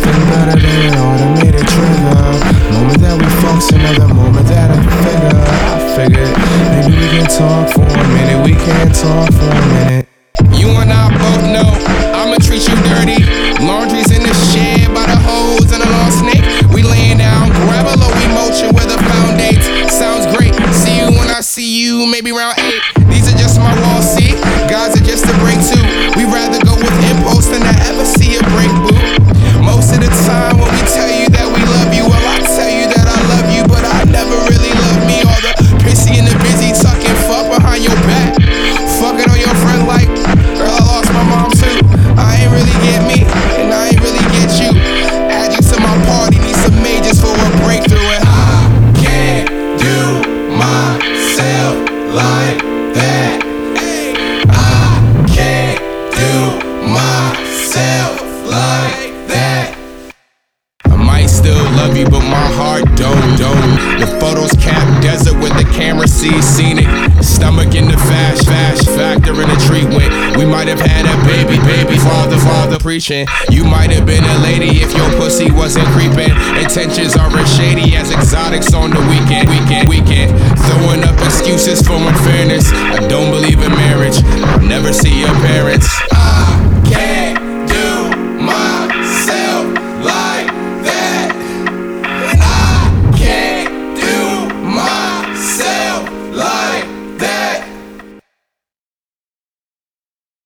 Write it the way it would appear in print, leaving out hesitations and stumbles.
nothing better than an automated trigger. Moment that we function, another moment that I figured maybe we can talk for a minute. We can't talk for a minute. You and I both know I'ma treat you dirty. Laundry's in the shed by the hose and a long snake. We laying down, grab a low emotion with a found dates. Sounds great, see you when I see you, maybe round 8. These are just my walls, see? Guys are just a break too. We rather go with impulse than to ever see a break, boo. Most of the time when we tell you that we love you, well, I tell you that I love you, but I never really love me. All the pissy and the busy tucking fuck behind your back. Fucking on your friend like, girl, I lost my mom too. I ain't really get me, and I ain't really get you. Add you to my party, need some majors for a breakthrough. And I can't do myself like that. I can't do myself like that. I might still love you, but my heart don't. The photos cap desert with the camera sees scenic. Stomach in the fast factor in the treatment. We might have had a baby, father preaching. You might have been a lady if your pussy wasn't creeping. Intentions are as shady as exotics on the weekend. Throwing up excuses for unfairness. I don't believe in marriage. Never see your parents.